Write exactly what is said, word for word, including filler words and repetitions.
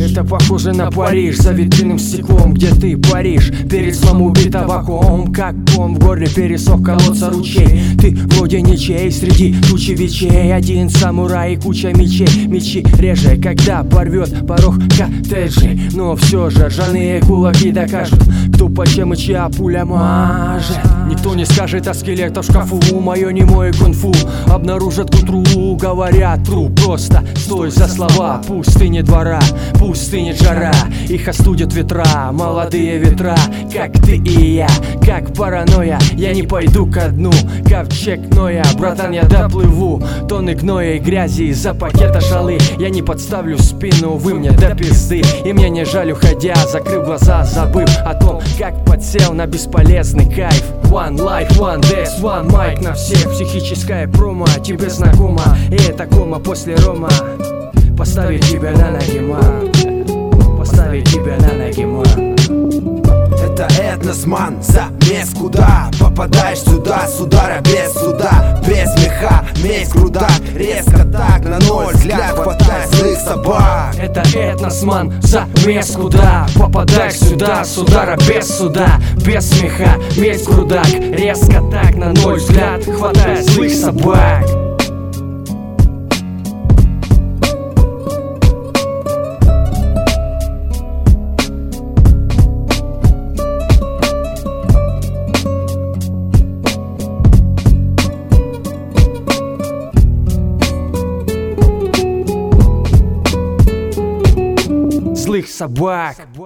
Это похоже на Париж, за витринным стеклом, где ты паришь перед сном убит табаком. Как ком в горле пересох колодца ручей. Ты вроде ничей среди тучи вечей. Один самурай и куча мечей. Мечи реже, когда порвет порог коттеджей. Но все же ржаные кулаки докажут, кто почем и чья пуля мажет. Никто не скажет о скелетах в шкафу. Мое немое кунг-фу обнаружат к утру. Говорят тру, просто стой за слова. Пустыни двора, пустыни жара, их остудят ветра, молодые ветра. Как ты и я, как паранойя, я не пойду ко дну. Ковчег Ноя, братан, я доплыву. Тонны гноя и грязи из-за пакета шалы. Я не подставлю спину, вы мне до пизды. И мне не жаль, уходя, закрыв глаза, забыв о том, как подсел на бесполезный кайф. One life, one death, one mic на всех. Психическая промо, тебе знакома. И это кома после рома. Поставить тебя на ноги, ма. Поставить тебя на ноги, ма. Это этносман, замес, куда попадаешь сюда, с удара без суда, без меха, месть круда, резко так, на ноль взгляд хватай злых собак. Это этносман, замес, куда попадаешь сюда, с удара без суда, без смеха, месть крудак, резко так, на ноль взгляд хватай злых собак. Злых собак.